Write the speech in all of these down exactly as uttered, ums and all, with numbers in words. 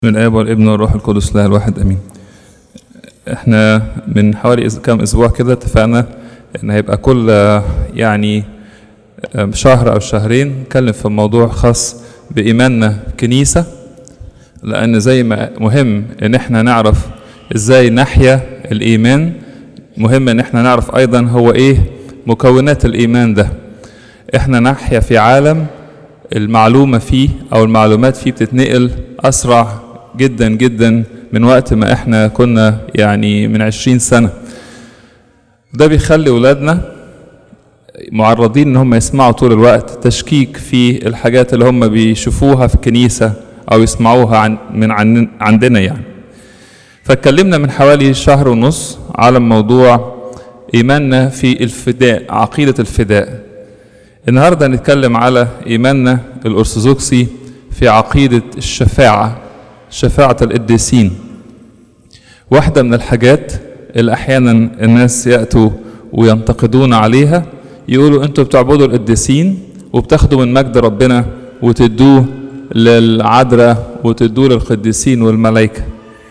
من الآب والابن والروح القدس له الواحد امين. احنا من حوالي كام اسبوع كده اتفقنا ان هيبقى كل يعني شهر او شهرين نتكلم في موضوع خاص بايماننا كنيسة، لان زي ما مهم ان احنا نعرف ازاي نحيا الايمان، مهم ان احنا نعرف ايضا هو ايه مكونات الايمان ده. احنا نحيا في عالم المعلومة فيه او المعلومات فيه بتتنقل اسرع جدا جدا من وقت ما احنا كنا يعني من عشرين سنة. ده بيخلي ولادنا معرضين ان هم يسمعوا طول الوقت تشكيك في الحاجات اللي هم بيشوفوها في الكنيسة او يسمعوها عن من عن عندنا يعني. فاتكلمنا من حوالي شهر ونص على موضوع ايماننا في الفداء، عقيدة الفداء. النهاردة نتكلم على ايماننا الارثوذكسي في عقيدة الشفاعة، شفاعة القديسين. واحدة من الحاجات اللي احيانا الناس يأتوا وينتقدون عليها، يقولوا انتوا بتعبدوا القديسين وبتاخدوا من مجد ربنا وتدوه للعذراء وتدوه للقديسين والملائكة.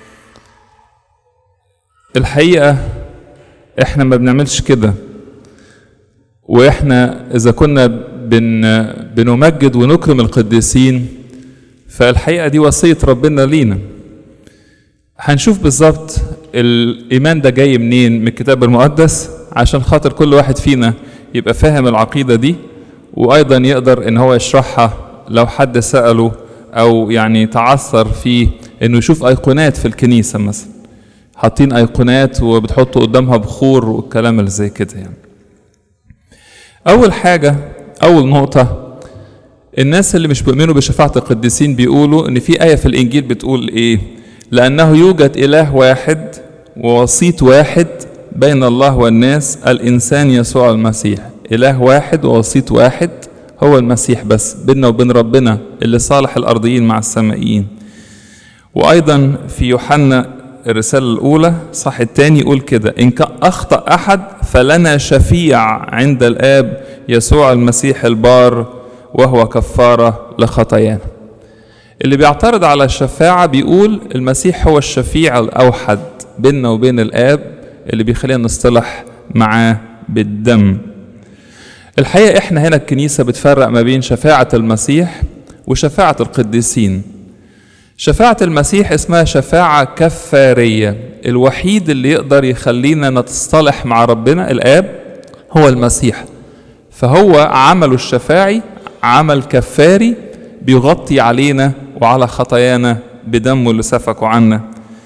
الحقيقة احنا ما بنعملش كده، واحنا اذا كنا بن بنمجد ونكرم القديسين فالحقيقة دي وصية ربنا لينا. هنشوف بالظبط الإيمان ده جاي منين من الكتاب المقدس عشان خاطر كل واحد فينا يبقى فاهم العقيدة دي، وأيضا يقدر إن هو يشرحها لو حد سأله أو يعني تعثر في إنه يشوف أيقونات في الكنيسة مثلا، حاطين أيقونات وبتحطوا قدامها بخور والكلام اللي زي كده يعني. أول حاجة، أول نقطة، الناس اللي مش بيؤمنوا بشفاعة القديسين بيقولوا ان في آية في الانجيل بتقول ايه؟ لانه يوجد اله واحد ووسيط واحد بين الله والناس، الانسان يسوع المسيح. اله واحد ووسيط واحد هو المسيح بس بيننا وبين ربنا اللي صالح الارضيين مع السمائيين. وايضا في يوحنا الرسالة الاولى صح الثاني يقول كده: ان اخطأ احد فلنا شفيع عند الاب يسوع المسيح البار وهو كفارة لخطايانا. اللي بيعترض على الشفاعة بيقول المسيح هو الشفيع الأوحد بيننا وبين الآب اللي بيخلينا نصطلح معاه بالدم. الحقيقة احنا هنا الكنيسة بتفرق ما بين شفاعة المسيح وشفاعة القديسين. شفاعة المسيح اسمها شفاعة كفارية، الوحيد اللي يقدر يخلينا نتصالح مع ربنا الآب هو المسيح، فهو عمله الشفاعي عمل كفاري بيغطي علينا وعلى خطايانا بدمه اللي سفكوا عنا.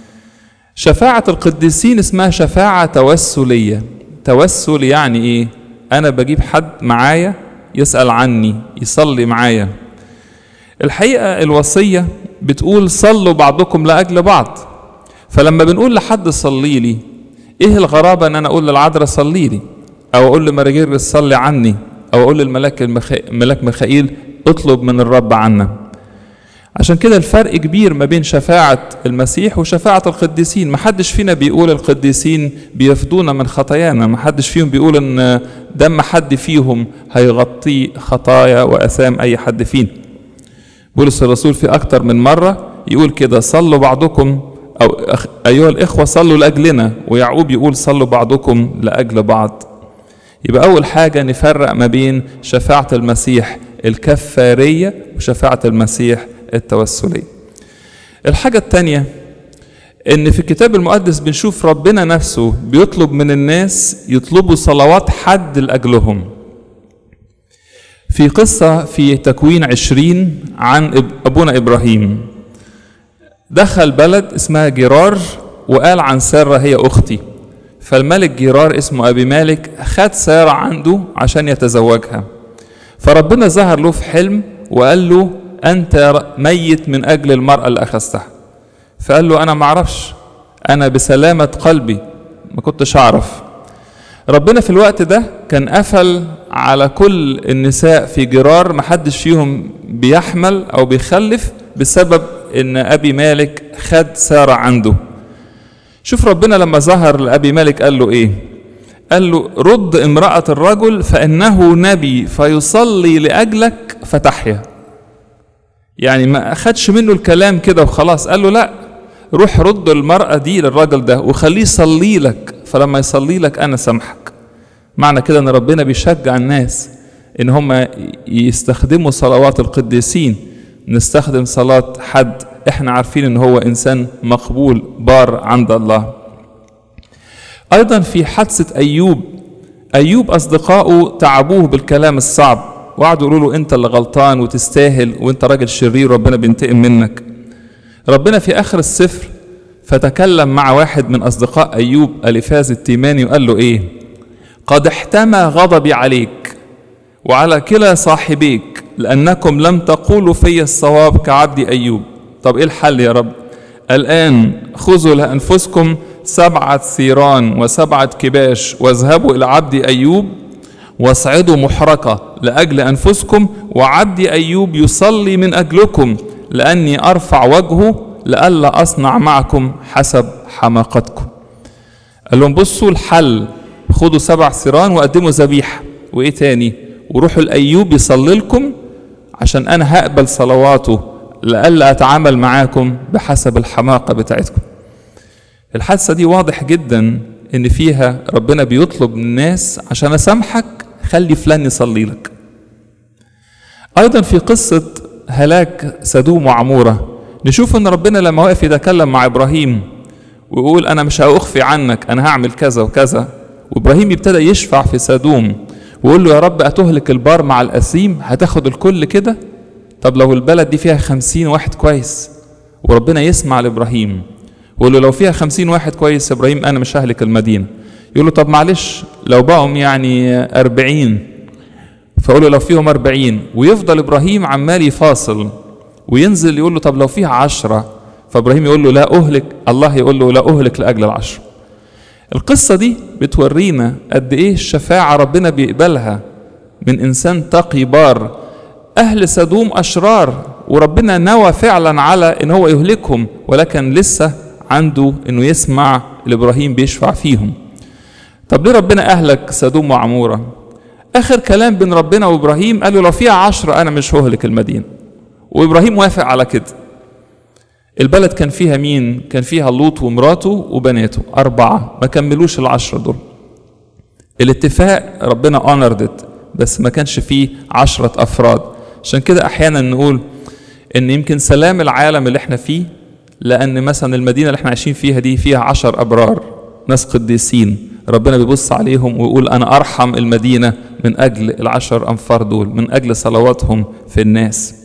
شفاعة القديسين اسمها شفاعة توسلية. توسل يعني ايه؟ انا بجيب حد معايا يسأل عني، يصلي معايا. الحقيقة الوصية بتقول صلوا بعضكم لأجل بعض، فلما بنقول لحد صلي لي، ايه الغرابة ان انا اقول للعذراء صلي لي، او اقول لمرجير صلي عني، او اقول للملاك الملاك ميخائيل اطلب من الرب عنا. عشان كده الفرق كبير ما بين شفاعة المسيح وشفاعة القديسين. محدش فينا بيقول القديسين بيفدونا من خطايانا، محدش فيهم بيقول ان دم حد فيهم هيغطي خطايا وأثام اي حد فينا. بولس الرسول في اكتر من مرة يقول كده: صلوا بعضكم او ايها الاخوة صلوا لاجلنا، ويعقوب يقول صلوا بعضكم لاجل بعض. يبقى أول حاجة نفرق ما بين شفاعة المسيح الكفارية وشفاعة المسيح التوسلية. الحاجة الثانية إن في الكتاب المقدس بنشوف ربنا نفسه بيطلب من الناس يطلبوا صلوات حد لأجلهم. في قصة في تكوين عشرين عن أبونا إبراهيم، دخل بلد اسمها جرار وقال عن سارة هي أختي، فالملك جرار اسمه أبي مالك خد سارة عنده عشان يتزوجها. فربنا ظهر له في حلم وقال له أنت ميت من أجل المرأة اللي أخذتها. فقال له أنا معرفش، أنا بسلامة قلبي ما كنتش أعرف. ربنا في الوقت ده كان قفل على كل النساء في جرار، محدش فيهم بيحمل أو بيخلف بسبب إن أبي مالك خد سارة عنده. شوف ربنا لما ظهر لأبي مالك قال له ايه؟ قال له رد امرأة الرجل فإنه نبي فيصلي لأجلك فتحيا. يعني ما أخدش منه الكلام كده وخلاص، قال له لا، روح رد المرأة دي للراجل ده وخليه يصلي لك، فلما يصلي لك أنا سامحك. معنى كده أن ربنا بيشجع الناس إن هم يستخدموا صلوات القديسين. نستخدم صلاة حد إحنا عارفين إن هو إنسان مقبول بار عند الله. أيضا في حادثة أيوب، أيوب أصدقائه تعبوه بالكلام الصعب وقعدوا يقولوا له أنت اللي غلطان وتستاهل وأنت راجل شرير وربنا بينتقم منك. ربنا في آخر السفر فتكلم مع واحد من أصدقاء أيوب أليفاز التيماني وقال له إيه؟ قد احتمى غضبي عليك وعلى كلا صاحبيك لأنكم لم تقولوا في الصواب كعبد أيوب. طب إيه الحل يا رب؟ الآن خذوا لأنفسكم سبعة ثيران وسبعة كباش واذهبوا إلى عبد أيوب واصعدوا محرقة لأجل أنفسكم وعبد أيوب يصلي من أجلكم لأني أرفع وجهه لألا أصنع معكم حسب حماقتكم. قال لهم بصوا الحل، خدوا سبع ثيران وقدموا ذبيحة، وإيه تاني؟ وروحوا الأيوب يصلي لكم عشان أنا هقبل صلواته لألا أتعامل معاكم بحسب الحماقة بتاعتكم. الحادثة دي واضح جدا إن فيها ربنا بيطلب من الناس عشان أسامحك خلي فلان يصلي لك. أيضا في قصة هلاك سدوم وعمورة نشوف إن ربنا لما وقف يتكلم مع إبراهيم ويقول أنا مش هأخفي عنك، أنا هعمل كذا وكذا، وإبراهيم يبتدى يشفع في سدوم ويقول له يا رب أتهلك البار مع الأثيم، هتاخد الكل كده؟ طب لو البلد دي فيها خمسين واحد كويس، وربنا يسمع لإبراهيم ويقول له لو فيها خمسين واحد كويس يا إبراهيم أنا مش ههلك المدينة. يقول له طب معلش لو بقوا يعني أربعين، فقول له لو فيهم أربعين، ويفضل إبراهيم عمال يفاصل وينزل يقول له طب لو فيها عشرة، فإبراهيم يقول له لا أهلك، الله يقول له لا أهلك لأجل العشر. القصة دي بتورينا قد إيه الشفاعة ربنا بيقبلها من إنسان تقي بار. أهل سدوم أشرار وربنا نوى فعلا على إن هو يهلكهم، ولكن لسه عنده إنه يسمع لإبراهيم بيشفع فيهم. طب ليه ربنا أهلك سدوم وعمورة؟ آخر كلام بين ربنا وإبراهيم قال له لو فيها عشرة أنا مش ههلك المدينة، وإبراهيم وافق على كده. البلد كان فيها مين؟ كان فيها لوط ومراته وبناته أربعة، ما كملوش العشرة دول. الاتفاق ربنا أونردت، بس ما كانش فيه عشرة أفراد. عشان كده أحيانا نقول إن يمكن سلام العالم اللي احنا فيه لأن مثلا المدينة اللي احنا عايشين فيها دي فيها عشر أبرار ناس قديسين، ربنا بيبص عليهم ويقول أنا أرحم المدينة من أجل العشر أنفار دول، من أجل صلواتهم في الناس.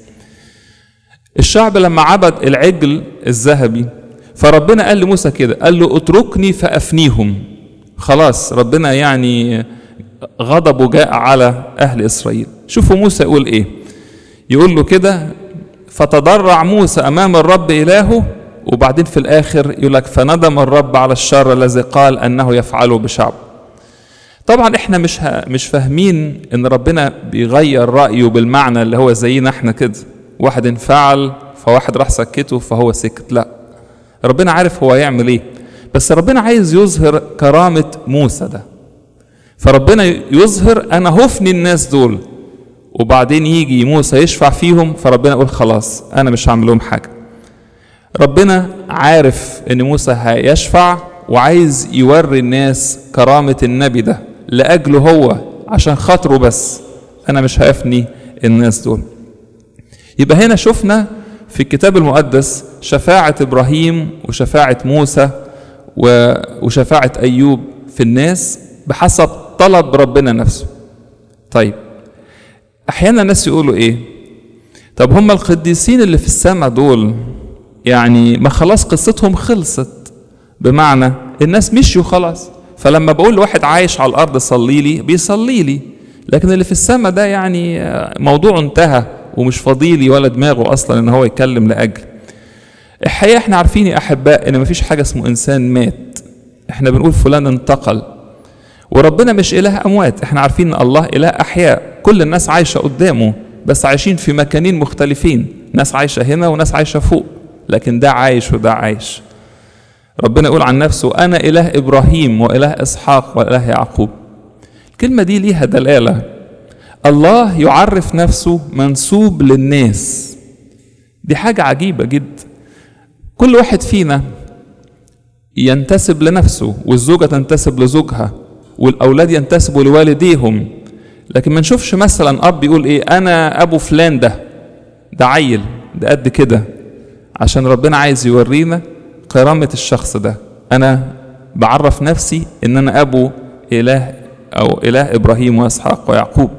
الشعب لما عبد العجل الذهبي فربنا قال لموسى كده، قال له اتركني فأفنيهم. خلاص ربنا يعني غضبه جاء على أهل إسرائيل. شوفوا موسى يقول إيه، يقول له كده فتضرع موسى أمام الرب إلهه، وبعدين في الآخر يقول لك فندم الرب على الشر الذي قال أنه يفعله بشعب. طبعا احنا مش مش فاهمين ان ربنا بيغير رأيه بالمعنى اللي هو زينا احنا كده، واحد انفعل فواحد راح سكته فهو سكت، لا، ربنا عارف هو يعمل ايه، بس ربنا عايز يظهر كرامة موسى ده، فربنا يظهر انا هفني الناس دول، وبعدين يجي موسى يشفع فيهم فربنا يقول خلاص انا مش هعمل لهم حاجة. ربنا عارف ان موسى هيشفع وعايز يوري الناس كرامة النبي ده لأجله هو، عشان خاطره بس انا مش هفني الناس دول. يبقى هنا شفنا في الكتاب المقدس شفاعة إبراهيم وشفاعة موسى وشفاعة أيوب في الناس بحسب طلب ربنا نفسه. طيب أحيانا الناس يقولوا إيه؟ طب هم القديسين اللي في السماء دول يعني ما خلاص قصتهم خلصت، بمعنى الناس مشيوا خلاص، فلما بقول لواحد عايش على الأرض صلي لي بيصلي لي، لكن اللي في السماء ده يعني موضوع انتهى ومش فضيلي ولا دماغه أصلا إن هو يتكلم لأجل. الحقيقة احنا عارفين يا أحباء إن مفيش حاجة اسمه إنسان مات، احنا بنقول فلان انتقل، وربنا مش إله أموات، احنا عارفين إن الله إله أحياء، كل الناس عايشة قدامه بس عايشين في مكانين مختلفين، ناس عايشة هنا وناس عايشة فوق، لكن ده عايش وده عايش. ربنا يقول عن نفسه أنا إله إبراهيم وإله إسحاق وإله يعقوب. الكلمة دي ليها دلالة، الله يعرف نفسه منسوب للناس، دي حاجة عجيبة جدا. كل واحد فينا ينتسب لنفسه، والزوجة تنتسب لزوجها، والأولاد ينتسبوا لوالديهم، لكن ما نشوفش مثلا أب يقول إيه أنا أبو فلان، ده ده عيل ده قد كده، عشان ربنا عايز يورينا كرامة الشخص ده. أنا بعرف نفسي إن أنا أبو إله أو إله إبراهيم وإسحاق ويعقوب.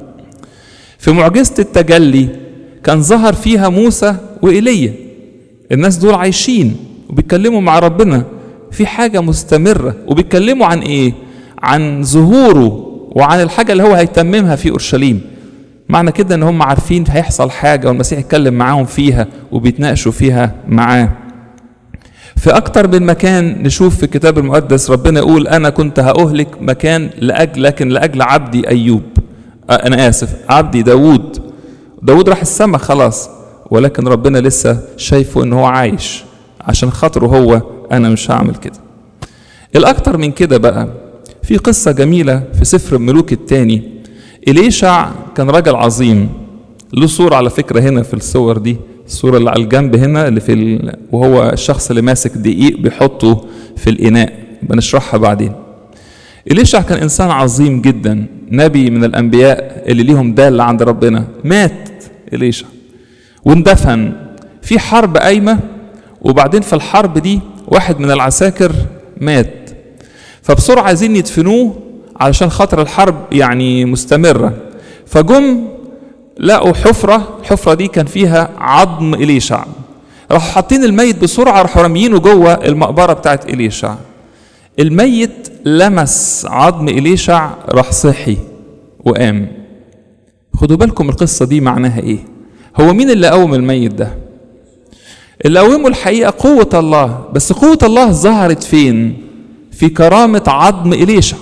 في معجزة التجلي كان ظهر فيها موسى وإيليا، الناس دول عايشين وبيتكلموا مع ربنا في حاجة مستمرة، وبيتكلموا عن إيه؟ عن ظهوره وعن الحاجة اللي هو هيتممها في أورشليم. معنى كده إن هم عارفين هيحصل حاجة والمسيح يتكلم معاهم فيها وبيتناقشوا فيها معاه. في أكتر من مكان نشوف في الكتاب المقدس ربنا يقول أنا كنت هأهلك مكان لأجل لكن لأجل عبدي أيوب، أنا آسف عبدي داود. داود راح السماء خلاص، ولكن ربنا لسه شايفه إن هو عايش، عشان خاطره هو أنا مش هعمل كده. الأكتر من كده بقى في قصة جميلة في سفر الملوك الثاني. إليشع كان راجل عظيم، له صورة على فكرة هنا في الصور دي، الصورة اللي على الجنب هنا اللي في ال... وهو الشخص اللي ماسك دقيق بيحطه في الإناء، بنشرحها بعدين. إليشع كان إنسان عظيم جدا، نبي من الأنبياء اللي ليهم دالة عند ربنا. مات إليشع واندفن في حرب قايمة، وبعدين في الحرب دي واحد من العساكر مات، فبسرعة عايزين يدفنوه علشان خاطر الحرب يعني مستمرة. فجم لقوا حفرة، الحفرة دي كان فيها عظم إليشع، راحوا حاطين الميت بسرعة، راحوا راميينه جوه المقبرة بتاعت إليشع. الميت لمس عظم إليشع راح صحي وقام. خدوا بالكم القصة دي معناها إيه؟ هو مين اللي قوم الميت ده؟ اللي قومه الحقيقة قوة الله، بس قوة الله ظهرت فين؟ في كرامة عظم إليشع.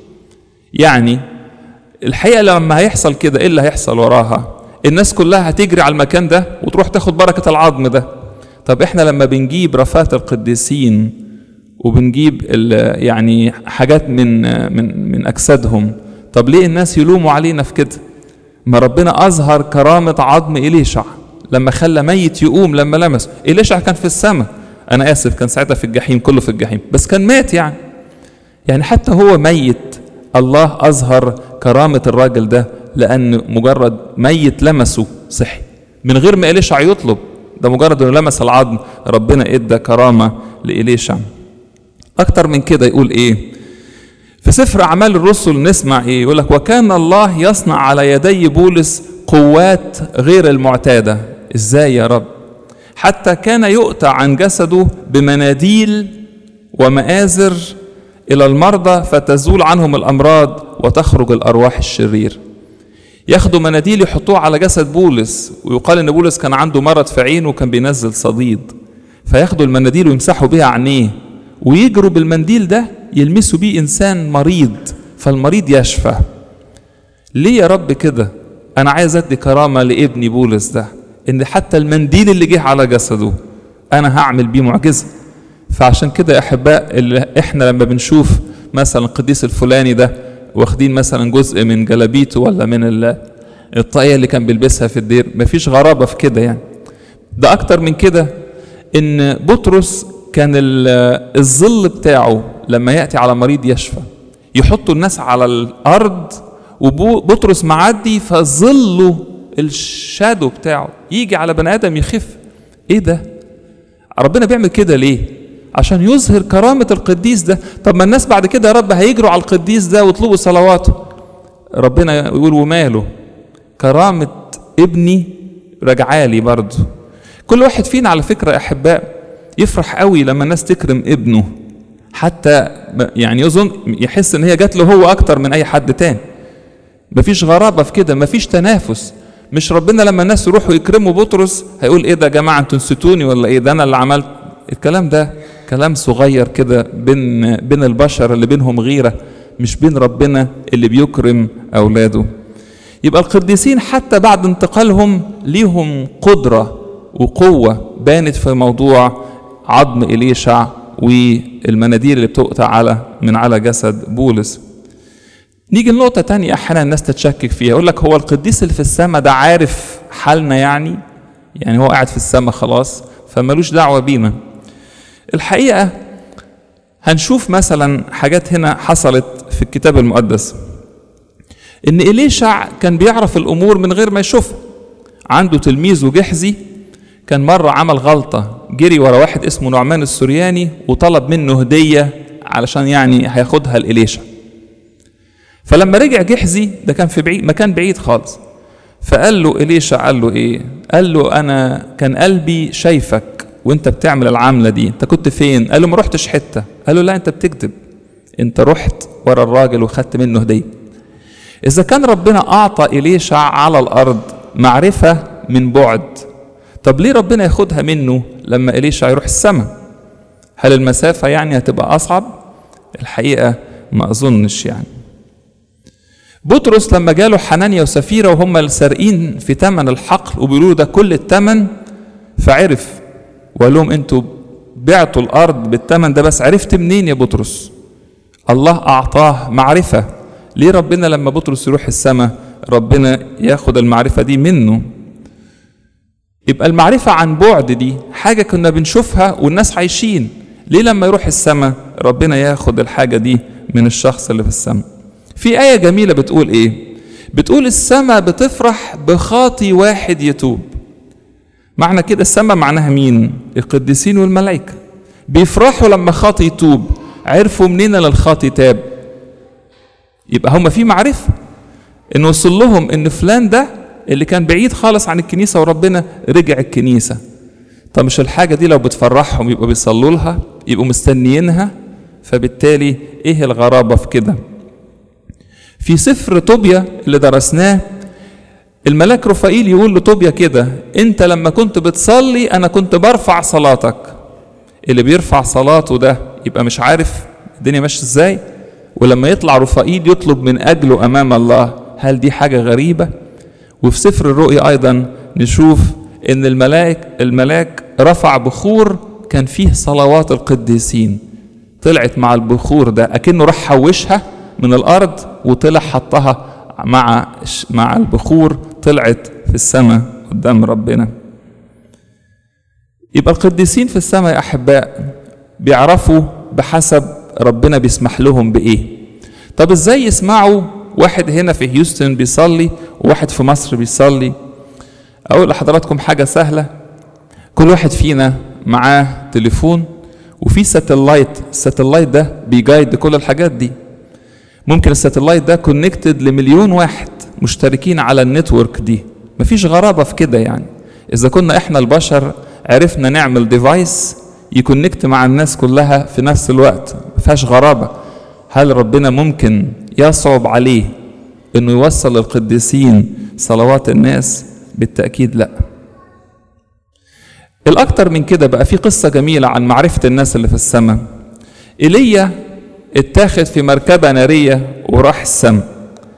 يعني الحقيقة لما هيحصل كده إيه اللي هيحصل وراها؟ الناس كلها هتجري على المكان ده وتروح تاخد بركة العظم ده. طب إحنا لما بنجيب رفات القديسين وبنجيب يعني حاجات من من من أجسادهم، طب ليه الناس يلوموا علينا في كده؟ ما ربنا أظهر كرامة عظم إليشع لما خلى ميت يقوم لما لمس. إليشع كان في السماء، أنا آسف كان ساعتها في الجحيم، كله في الجحيم، بس كان مات يعني. يعني حتى هو ميت الله أظهر كرامة الراجل ده، لأن مجرد ميت لمسه صحي من غير ما إليشع يطلب، ده مجرد أنه لمس العظم ربنا إدى كرامة لإليشع. أكتر من كده يقول إيه في سفر أعمال الرسل؟ نسمع إيه؟ يقول لك وكان الله يصنع على يدي بولس قوات غير المعتادة. إزاي يا رب؟ حتى كان يؤتى عن جسده بمناديل ومآزر إلى المرضى فتزول عنهم الأمراض وتخرج الأرواح الشرير. ياخدوا مناديل يحطوها على جسد بولس، ويقال إن بولس كان عنده مرض في عينه وكان بينزل صديد، فياخدوا المناديل ويمسحوا بيها عينيه، ويجروا بالمنديل ده يلمسوا بيه إنسان مريض فالمريض يشفى. ليه يا رب كده؟ أنا عايز أدي كرامة لابني بولس ده، إن حتى المنديل اللي جه على جسده أنا هعمل بيه معجزة. فعشان كده يا أحباء اللي إحنا لما بنشوف مثلا القديس الفلاني ده واخدين مثلا جزء من جلابيته ولا من الطاقية اللي كان بيلبسها في الدير، مفيش غرابة في كده يعني. ده أكتر من كده، إن بطرس كان الظل بتاعه لما يأتي على مريض يشفى يحطوا الناس على الأرض وبطرس معدي فظله الشادو بتاعه يجي على بني آدم يخف. إيه ده؟ ربنا بيعمل كده ليه؟ عشان يظهر كرامة القديس ده. طب ما الناس بعد كده يا رب هيجروا على القديس ده ويطلبوا صلواته. ربنا يقول وماله، كرامة ابني رجعالي برضه. كل واحد فينا على فكرة يا أحباء يفرح قوي لما الناس تكرم ابنه، حتى يعني يظن يحس ان هي جات له هو اكتر من اي حد تاني. مفيش غرابة في كده، مفيش تنافس. مش ربنا لما الناس يروحوا يكرموا بطرس هيقول ايه ده يا جماعة انتوا نسيتوني ولا ايه ده انا اللي عملت الكلام ده؟ كلام صغير كده بين بين البشر اللي بينهم غيرة، مش بين ربنا اللي بيكرم اولاده. يبقى القديسين حتى بعد انتقالهم ليهم قدرة وقوة بانت في موضوع عظم إليشع والمناديل اللي بتؤتى على من على جسد بولس. نيجي لنقطة تانية أحيانا الناس تتشكك فيها، يقول لك هو القديس اللي في السماء ده عارف حالنا يعني؟ يعني هو قاعد في السماء خلاص فمالوش دعوة بينا. الحقيقة هنشوف مثلا حاجات هنا حصلت في الكتاب المقدس، ان إليشع كان بيعرف الامور من غير ما يشوفها. عنده تلميذه جحزي كان مرة عمل غلطة، جري ورا واحد اسمه نعمان السورياني وطلب منه هدية علشان يعني هياخدها لإليشع. فلما رجع جحزي ده كان في بعيد مكان بعيد خالص، فقال له إليشع قال له ايه؟ قال له انا كان قلبي شايفك وانت بتعمل العملة دي، انت كنت فين؟ قال له ما رحتش حتة. قال له لا انت بتكذب، انت رحت ورا الراجل وخدت منه هدية. اذا كان ربنا اعطى إليشع على الارض معرفة من بعد، طب ليه ربنا ياخدها منه لما إليشع يروح السماء؟ هل المسافة يعني هتبقى أصعب؟ الحقيقة ما أظنش. يعني بطرس لما جاله حنانيا وسفيرة وهم السارقين في تمن الحقل وبيقولوا ده كل التمن، فعرف وقال لهم انتوا بعتوا الأرض بالتمن ده، بس عرفت منين يا بطرس؟ الله أعطاه معرفة. ليه ربنا لما بطرس يروح السماء ربنا ياخد المعرفة دي منه؟ يبقى المعرفة عن بعد دي حاجة كنا بنشوفها والناس عايشين، ليه لما يروح السماء ربنا ياخد الحاجة دي من الشخص اللي في السماء؟ في آية جميلة بتقول ايه؟ بتقول السماء بتفرح بخاطي واحد يتوب. معنى كده السماء معناها مين؟ القديسين والملائكة بيفرحوا لما خاطي يتوب. عرفوا منين للخاطي تاب؟ يبقى هم في معرفة ان وصل لهم ان فلان ده اللي كان بعيد خالص عن الكنيسة وربنا رجع الكنيسة. طب مش الحاجة دي لو بتفرحهم يبقوا بيصلوا لها، يبقوا مستنيينها؟ فبالتالي ايه الغرابة في كده؟ في سفر طوبيا اللي درسناه الملاك رفائيل يقول لطوبيا كده، انت لما كنت بتصلي انا كنت برفع صلاتك. اللي بيرفع صلاته ده يبقى مش عارف الدنيا ماشيه ازاي؟ ولما يطلع رفائيل يطلب من اجله امام الله، هل دي حاجة غريبة؟ وفي سفر الرؤيا ايضا نشوف ان الملاك الملاك رفع بخور كان فيه صلوات القديسين، طلعت مع البخور ده اكنه راح حوشها من الارض وطلع حطها مع مع البخور، طلعت في السماء قدام ربنا. يبقى القديسين في السماء يا احباء بيعرفوا بحسب ربنا بيسمح لهم بايه. طب ازاي يسمعوا واحد هنا في هيوستن بيصلي وواحد في مصر بيصلي؟ اقول لحضراتكم حاجة سهلة، كل واحد فينا معاه تليفون وفي ساتلايت، الساتلايت ده بيجايد كل الحاجات دي. ممكن الساتلايت ده كونكتد لمليون واحد مشتركين على النتورك دي، مفيش غرابة في كده. يعني اذا كنا احنا البشر عرفنا نعمل ديفايس يكونكت مع الناس كلها في نفس الوقت، مفيهاش غرابة. هل ربنا ممكن يصعب عليه انه يوصل للقديسين صلوات الناس؟ بالتأكيد لا. الاكتر من كده بقى في قصة جميلة عن معرفة الناس اللي في السماء. ايليا اتاخد في مركبة نارية وراح السماء.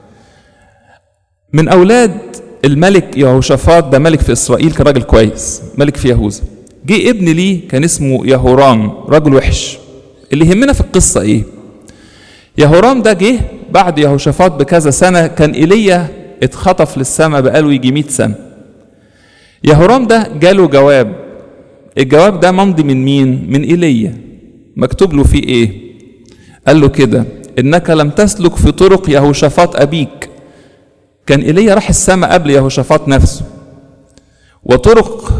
من اولاد الملك يهوشافاط، ده ملك في اسرائيل، كان راجل كويس، ملك في يهوذا. جه ابن ليه كان اسمه يهورام، راجل وحش. اللي يهمنا في القصة ايه؟ يهورام ده جه بعد يهوشافاط بكذا سنة، كان ايليا اتخطف للسماء بقاله يجي مئة سنة. يهورام ده جاله جواب، الجواب ده ممضي من مين؟ من ايليا. مكتوب له فيه ايه؟ قال له كده، انك لم تسلك في طرق يهوشافاط ابيك. كان ايليا راح السماء قبل يهوشافاط نفسه. وطرق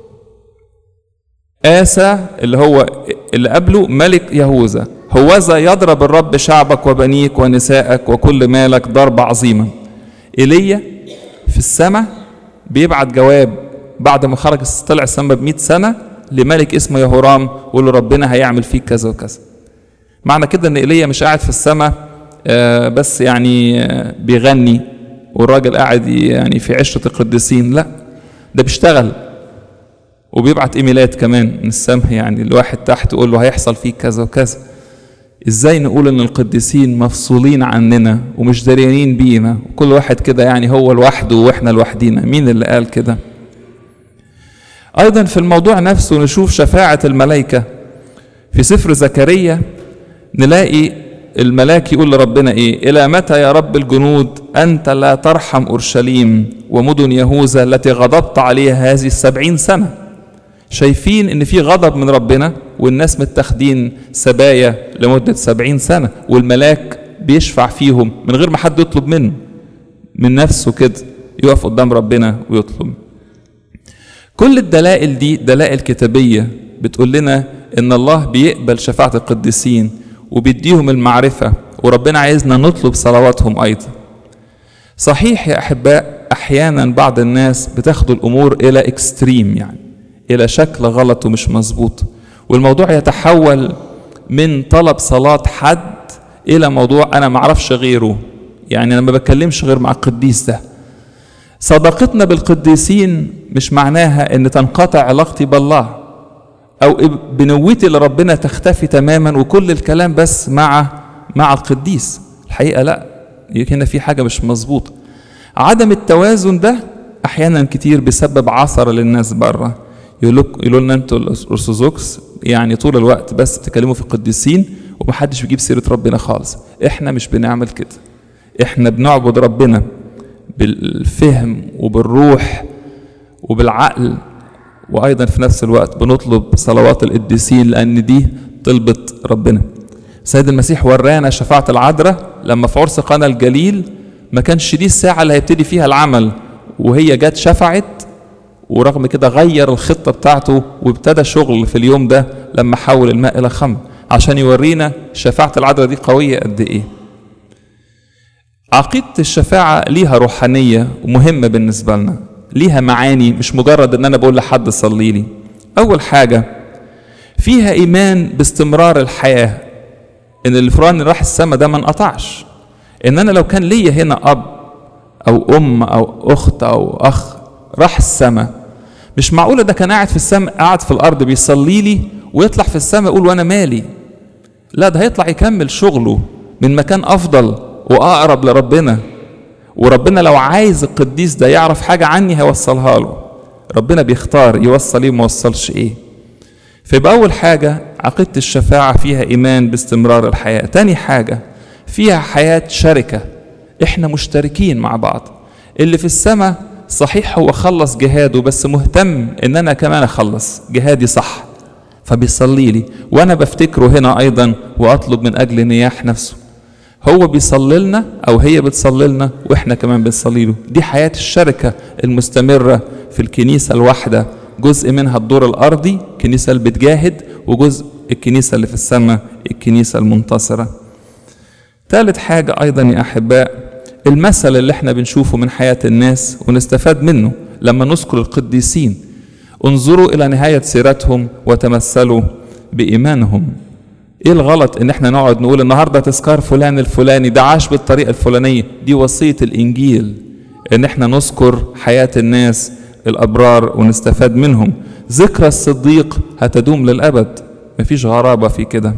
آسى اللي هو اللي قبله ملك يهوذا، هوذا يضرب الرب شعبك وبنيك ونسائك وكل مالك ضرب عظيما. ايليا في السماء بيبعت جواب بعد ما خرج طلع السماء بمئة سنة لملك اسمه يهورام، ويقول له ربنا هيعمل فيك كذا وكذا. معنى كده ان ايليا مش قاعد في السماء آه بس يعني آه بيغني والراجل قاعد يعني في عشرة القديسين، لا، ده بيشتغل وبيبعت ايميلات كمان من السماء، يعني الواحد تحت يقول له هيحصل فيك كذا وكذا. ازاي نقول ان القديسين مفصولين عننا ومش داريانين بينا، كل واحد كده يعني هو لوحده واحنا لوحدينا؟ مين اللي قال كده؟ ايضا في الموضوع نفسه نشوف شفاعة الملائكة. في سفر زكريا نلاقي الملاك يقول لربنا ايه؟ الى متى يا رب الجنود أنت لا ترحم أورشليم ومدن يهوذا التي غضبت عليها هذه السبعين سنة. شايفين إن في غضب من ربنا والناس متاخدين سبايا لمدة سبعين سنة، والملاك بيشفع فيهم من غير ما حد يطلب منه، من نفسه كده يقف قدام ربنا ويطلب. كل الدلائل دي دلائل كتابية بتقول لنا إن الله بيقبل شفاعة القديسين وبيديهم المعرفة، وربنا عايزنا نطلب صلواتهم أيضا. صحيح يا أحباء أحيانا بعض الناس بتاخد الأمور إلى إكستريم، يعني إلى شكل غلط ومش مظبوط، والموضوع يتحول من طلب صلاة حد إلى موضوع أنا معرفش غيره، يعني أنا ما بتكلمش غير مع القديس ده. صداقتنا بالقديسين مش معناها ان تنقطع علاقتي بالله او بنوتي لربنا تختفي تماما وكل الكلام بس مع مع القديس. الحقيقة لا، هنا في حاجة مش مظبوطة. عدم التوازن ده احيانا كتير بيسبب عثرة للناس بره. يقولوا لنا انتوا الارثوذكس يعني طول الوقت بس بتكلموا في القديسين ومحدش بيجيب سيرة ربنا خالص. احنا مش بنعمل كده، احنا بنعبد ربنا بالفهم وبالروح وبالعقل، وأيضا في نفس الوقت بنطلب صلوات القديسين لأن دي طلبت ربنا. سيد المسيح ورانا شفاعة العذراء لما في عرس قانا الجليل، ما كانش دي الساعة اللي هيبتدي فيها العمل، وهي جت شفعت، ورغم كده غير الخطة بتاعته وابتدى شغل في اليوم ده لما حول الماء إلى خمر، عشان يورينا شفاعة العذراء دي قوية قد إيه. عقيدة الشفاعة ليها روحانية ومهمة بالنسبة لنا، ليها معاني، مش مجرد ان انا بقول لحد صلي لي. اول حاجة فيها ايمان باستمرار الحياة، ان اللي فران راح السما ده ما انقطعش، ان انا لو كان ليا هنا اب او ام او اخت او اخ راح السما، مش معقولة ده كان قاعد في السما قاعد في الارض بيصلي لي ويطلع في السما يقول وانا مالي. لا، ده هيطلع يكمل شغله من مكان افضل واقرب لربنا، وربنا لو عايز القديس ده يعرف حاجة عني هيوصلها له. ربنا بيختار يوصل ايه وما يوصلش ايه. فيبقى اول حاجة عقيدة الشفاعة فيها ايمان باستمرار الحياة. تاني حاجة فيها حياة شركة، احنا مشتركين مع بعض. اللي في السماء صحيح هو خلص جهاده بس مهتم ان انا كمان اخلص جهادي صح، فبيصلي لي وانا بفتكره هنا ايضا واطلب من اجل نياح نفسه. هو بيصلي لنا او هي بتصلي لنا واحنا كمان بنصلي له. دي حياة الشركة المستمرة في الكنيسة الواحدة، جزء منها الدور الارضي الكنيسة اللي بتجاهد، وجزء الكنيسة اللي في السماء الكنيسة المنتصرة. ثالث حاجة ايضا يا احباء المثل اللي احنا بنشوفه من حياة الناس ونستفاد منه لما نذكر القديسين. انظروا الى نهاية سيرتهم وتمثلوا بايمانهم. ايه الغلط ان احنا نقعد نقول النهارده تذكار فلان الفلاني ده عاش بالطريقه الفلانيه؟ دي وصيه الانجيل ان احنا نذكر حياه الناس الابرار ونستفاد منهم. ذكرى الصديق هتدوم للابد، مفيش غرابه في كده.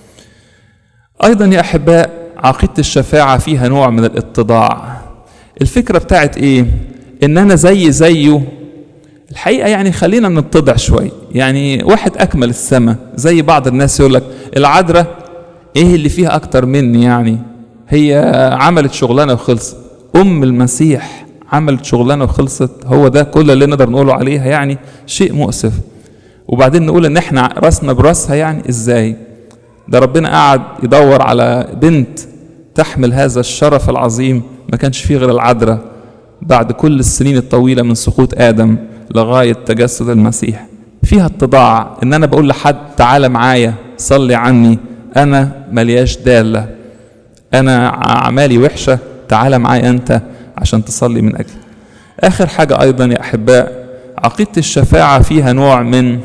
ايضا يا احباء عقيده الشفاعه فيها نوع من الاتضاع. الفكره بتاعت ايه؟ ان انا زي زيه. الحقيقة يعني خلينا نتضع شوي، يعني واحد أكمل السماء زي بعض الناس يقول لك العذراء إيه اللي فيها أكتر مني، يعني هي عملت شغلانة وخلصت. أم المسيح عملت شغلانة وخلصت، هو ده كل اللي نقدر نقوله عليها؟ يعني شيء مؤسف. وبعدين نقول إن إحنا راسنا براسها، يعني إزاي؟ ده ربنا قاعد يدور على بنت تحمل هذا الشرف العظيم، ما كانش فيه غير العذراء بعد كل السنين الطويلة من سقوط آدم لغاية تجسد المسيح. فيها اتضاع ان انا بقول لحد تعالى معايا صلي عني، انا ملياش دالة، انا اعمالي وحشة، تعالى معايا انت عشان تصلي من اجلي. اخر حاجة ايضا يا احباء عقيدة الشفاعة فيها نوع من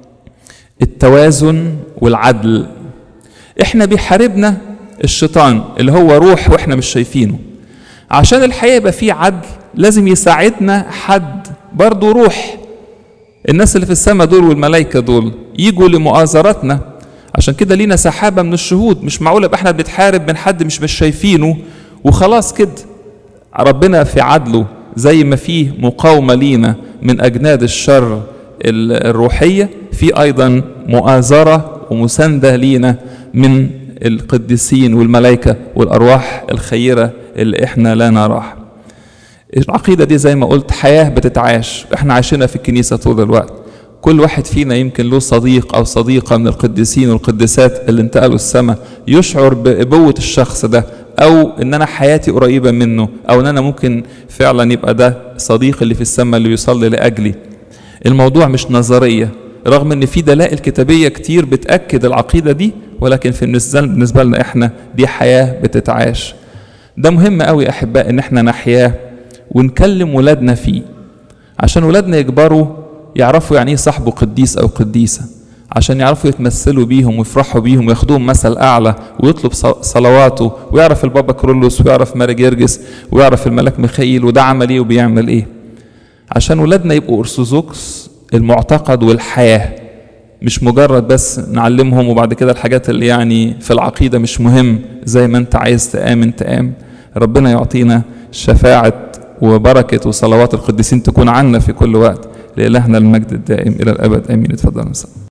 التوازن والعدل. احنا بيحاربنا الشيطان اللي هو روح واحنا مش شايفينه. عشان الحقيقة يبقى فيه عدل لازم يساعدنا حد برضو روح. الناس اللي في السماء دول والملائكة دول يجوا لمؤازرتنا، عشان كده لينا سحابة من الشهود. مش معقولة يبقى احنا بنتحارب من حد مش مش شايفينه وخلاص كده. ربنا في عدله زي ما فيه مقاومة لينا من أجناد الشر الروحية، في أيضا مؤازرة ومساندة لينا من القديسين والملائكة والأرواح الخيرة اللي إحنا لا نراها. العقيدة دي زي ما قلت حياة بتتعاش، إحنا عايشينها في الكنيسة طول الوقت. كل واحد فينا يمكن له صديق أو صديقة من القديسين والقديسات اللي انتقلوا السماء، يشعر بأبوة الشخص ده، أو إن أنا حياتي قريبة منه، أو إن أنا ممكن فعلا يبقى ده صديق اللي في السماء اللي بيصلي لأجلي. الموضوع مش نظرية، رغم إن في دلائل كتابية كتير بتأكد العقيدة دي، ولكن في بالنسبة لنا إحنا دي حياة بتتعاش. ده مهم قوي أحباء إن إحنا نحياه ونكلم ولادنا فيه، عشان ولادنا يكبروا يعرفوا يعني ايه صاحبه قديس او قديسة، عشان يعرفوا يتمثلوا بيهم ويفرحوا بيهم وياخدوهم مثل اعلى، ويطلب صلواته، ويعرف البابا كرولوس ويعرف ماري جرجس ويعرف الملاك ميخائيل وده عمل ايه وبيعمل ايه، عشان ولادنا يبقوا ارثوذكس المعتقد والحياة، مش مجرد بس نعلمهم وبعد كده الحاجات اللي يعني في العقيدة مش مهم، زي ما انت عايز تآمن تآمن. ربنا يعطينا شفاعة وبركة وصلوات القديسين تكون عنا في كل وقت. لإلهنا المجد الدائم إلى الأبد آمين. اتفضل.